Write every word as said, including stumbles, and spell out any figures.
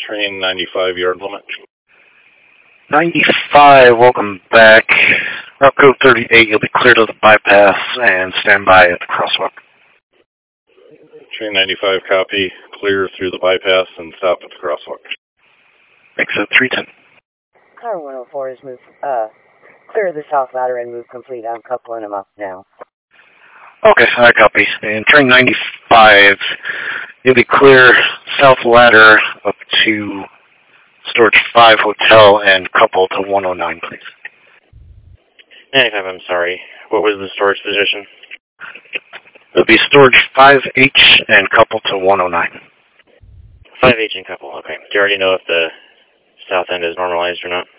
Train ninety-five, yard limit. ninety-five, welcome back. Route code thirty-eight, you'll be cleared of the bypass and stand by at the crosswalk. Train ninety-five, copy. Clear through the bypass and stop at the crosswalk. Exit three ten. Car one oh four is moved, uh, clear the south ladder and move complete. I'm coupling them up now. Okay, I copy. And train ninety-five, you'll be clear south ladder up to Storage five Hotel and couple to one oh nine, please. ninety-five, I'm sorry. What was the storage position? It'll be Storage five H and couple to one oh nine. five H and couple, okay. Do you already know if the south end is normalized or not?